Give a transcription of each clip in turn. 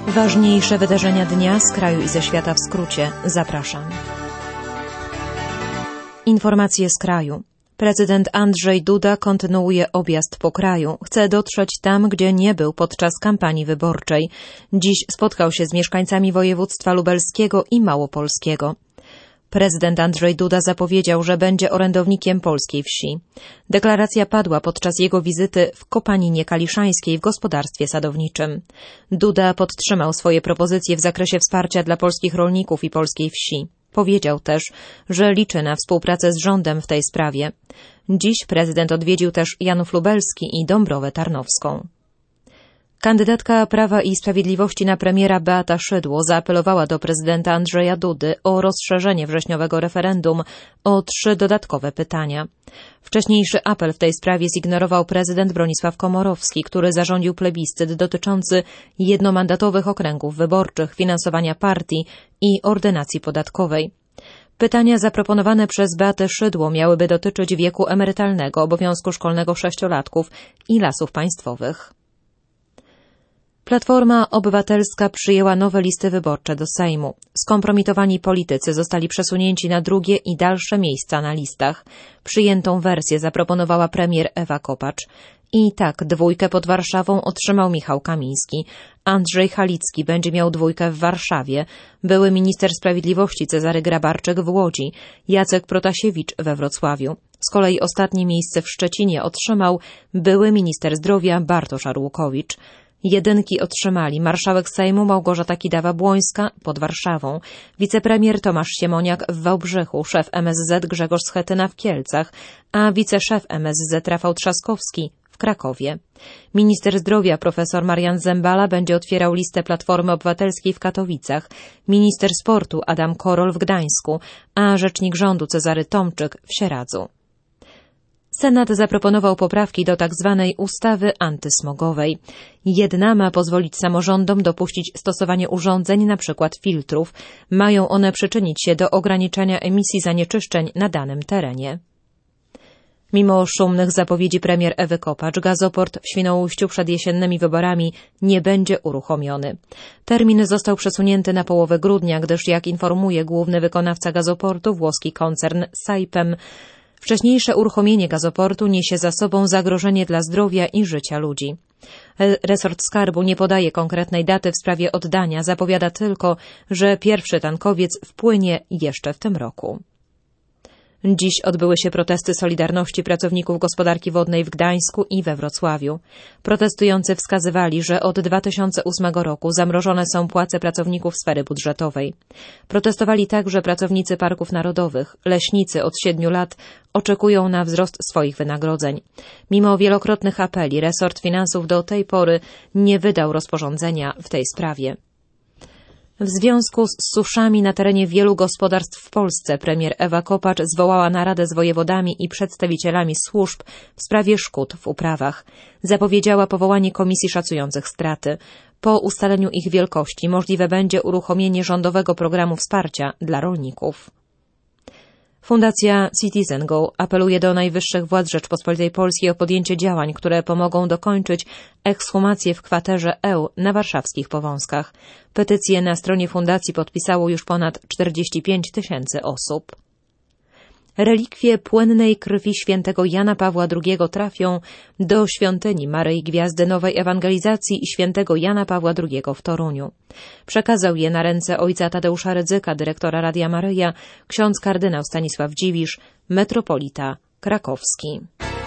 Ważniejsze wydarzenia dnia z kraju i ze świata w skrócie. Zapraszam. Informacje z kraju. Prezydent Andrzej Duda kontynuuje objazd po kraju. Chce dotrzeć tam, gdzie nie był podczas kampanii wyborczej. Dziś spotkał się z mieszkańcami województwa lubelskiego i małopolskiego. Prezydent Andrzej Duda zapowiedział, że będzie orędownikiem polskiej wsi. Deklaracja padła podczas jego wizyty w Kopaninie Kaliszańskiej w gospodarstwie sadowniczym. Duda podtrzymał swoje propozycje w zakresie wsparcia dla polskich rolników i polskiej wsi. Powiedział też, że liczy na współpracę z rządem w tej sprawie. Dziś prezydent odwiedził też Janów Lubelski i Dąbrowę Tarnowską. Kandydatka Prawa i Sprawiedliwości na premiera Beata Szydło zaapelowała do prezydenta Andrzeja Dudy o rozszerzenie wrześniowego referendum o 3 dodatkowe pytania. Wcześniejszy apel w tej sprawie zignorował prezydent Bronisław Komorowski, który zarządził plebiscyt dotyczący jednomandatowych okręgów wyborczych, finansowania partii i ordynacji podatkowej. Pytania zaproponowane przez Beatę Szydło miałyby dotyczyć wieku emerytalnego, obowiązku szkolnego 6-latków i lasów państwowych. Platforma Obywatelska przyjęła nowe listy wyborcze do Sejmu. Skompromitowani politycy zostali przesunięci na drugie i dalsze miejsca na listach. Przyjętą wersję zaproponowała premier Ewa Kopacz. I tak 2 pod Warszawą otrzymał Michał Kamiński. Andrzej Halicki będzie miał 2 w Warszawie. Były minister sprawiedliwości Cezary Grabarczyk w Łodzi. Jacek Protasiewicz we Wrocławiu. Z kolei ostatnie miejsce w Szczecinie otrzymał były minister zdrowia Bartosz Arłukowicz. 1 otrzymali marszałek Sejmu Małgorzata Kidawa-Błońska pod Warszawą, wicepremier Tomasz Siemoniak w Wałbrzychu, szef MSZ Grzegorz Schetyna w Kielcach, a wiceszef MSZ Rafał Trzaskowski w Krakowie. Minister zdrowia profesor Marian Zembala będzie otwierał listę Platformy Obywatelskiej w Katowicach, minister sportu Adam Korol w Gdańsku, a rzecznik rządu Cezary Tomczyk w Sieradzu. Senat zaproponował poprawki do tzw. ustawy antysmogowej. Jedna ma pozwolić samorządom dopuścić stosowanie urządzeń, np. filtrów. Mają one przyczynić się do ograniczenia emisji zanieczyszczeń na danym terenie. Mimo szumnych zapowiedzi premier Ewy Kopacz, gazoport w Świnoujściu przed jesiennymi wyborami nie będzie uruchomiony. Termin został przesunięty na połowę grudnia, gdyż, jak informuje główny wykonawca gazoportu, włoski koncern Saipem, wcześniejsze uruchomienie gazoportu niesie za sobą zagrożenie dla zdrowia i życia ludzi. Resort Skarbu nie podaje konkretnej daty w sprawie oddania, zapowiada tylko, że pierwszy tankowiec wpłynie jeszcze w tym roku. Dziś odbyły się protesty Solidarności pracowników gospodarki wodnej w Gdańsku i we Wrocławiu. Protestujący wskazywali, że od 2008 roku zamrożone są płace pracowników sfery budżetowej. Protestowali także pracownicy parków narodowych. Leśnicy od 7 lat oczekują na wzrost swoich wynagrodzeń. Mimo wielokrotnych apeli resort finansów do tej pory nie wydał rozporządzenia w tej sprawie. W związku z suszami na terenie wielu gospodarstw w Polsce premier Ewa Kopacz zwołała naradę z wojewodami i przedstawicielami służb w sprawie szkód w uprawach. Zapowiedziała powołanie komisji szacujących straty. Po ustaleniu ich wielkości możliwe będzie uruchomienie rządowego programu wsparcia dla rolników. Fundacja Citizen Go apeluje do najwyższych władz Rzeczpospolitej Polskiej o podjęcie działań, które pomogą dokończyć ekshumację w kwaterze Eł na warszawskich Powązkach. Petycję na stronie fundacji podpisało już ponad 45 000 osób. Relikwie płynnej krwi świętego Jana Pawła II trafią do świątyni Maryi Gwiazdy Nowej Ewangelizacji i świętego Jana Pawła II w Toruniu. Przekazał je na ręce ojca Tadeusza Rydzyka, dyrektora Radia Maryja, ksiądz kardynał Stanisław Dziwisz, metropolita krakowski.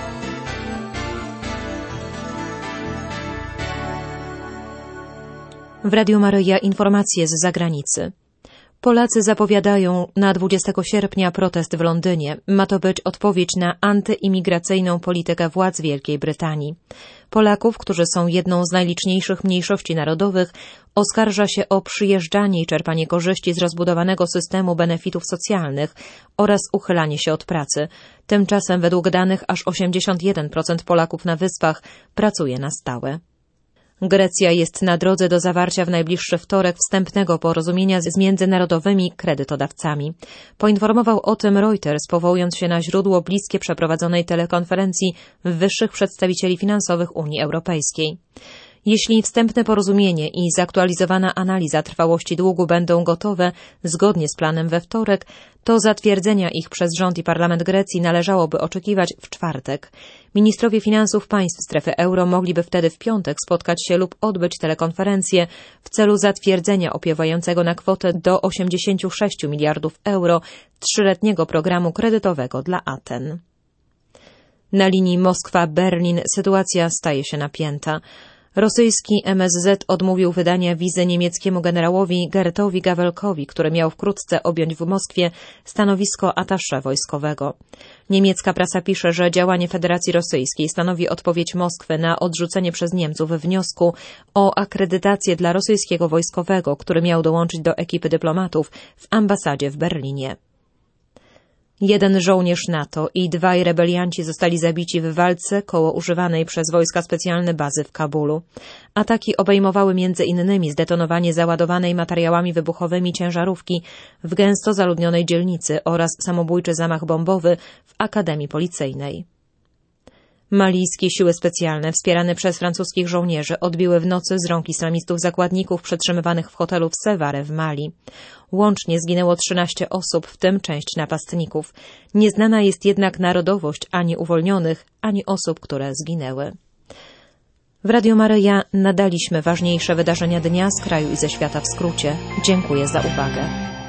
W Radiu Maryja informacje z zagranicy. Polacy zapowiadają na 20 sierpnia protest w Londynie. Ma to być odpowiedź na antyimigracyjną politykę władz Wielkiej Brytanii. Polaków, którzy są jedną z najliczniejszych mniejszości narodowych, oskarża się o przyjeżdżanie i czerpanie korzyści z rozbudowanego systemu benefitów socjalnych oraz uchylanie się od pracy. Tymczasem według danych aż 81% Polaków na Wyspach pracuje na stałe. Grecja jest na drodze do zawarcia w najbliższy wtorek wstępnego porozumienia z międzynarodowymi kredytodawcami. Poinformował o tym Reuters, powołując się na źródło bliskie przeprowadzonej telekonferencji wyższych przedstawicieli finansowych Unii Europejskiej. Jeśli wstępne porozumienie i zaktualizowana analiza trwałości długu będą gotowe zgodnie z planem we wtorek, to zatwierdzenia ich przez rząd i parlament Grecji należałoby oczekiwać w czwartek. Ministrowie finansów państw strefy euro mogliby wtedy w piątek spotkać się lub odbyć telekonferencję w celu zatwierdzenia opiewającego na kwotę do 86 miliardów euro trzyletniego programu kredytowego dla Aten. Na linii Moskwa-Berlin sytuacja staje się napięta. Rosyjski MSZ odmówił wydania wizy niemieckiemu generałowi Gertowi Gawelkowi, który miał wkrótce objąć w Moskwie stanowisko attaché wojskowego. Niemiecka prasa pisze, że działanie Federacji Rosyjskiej stanowi odpowiedź Moskwy na odrzucenie przez Niemców wniosku o akredytację dla rosyjskiego wojskowego, który miał dołączyć do ekipy dyplomatów w ambasadzie w Berlinie. 1 żołnierz NATO i 2 rebelianci zostali zabici w walce koło używanej przez wojska specjalne bazy w Kabulu. Ataki obejmowały m.in. zdetonowanie załadowanej materiałami wybuchowymi ciężarówki w gęsto zaludnionej dzielnicy oraz samobójczy zamach bombowy w Akademii Policyjnej. Malijskie siły specjalne, wspierane przez francuskich żołnierzy, odbiły w nocy z rąk islamistów zakładników przetrzymywanych w hotelu w Seware w Mali. Łącznie zginęło 13 osób, w tym część napastników. Nieznana jest jednak narodowość ani uwolnionych, ani osób, które zginęły. W Radio Maryja nadaliśmy ważniejsze wydarzenia dnia z kraju i ze świata w skrócie. Dziękuję za uwagę.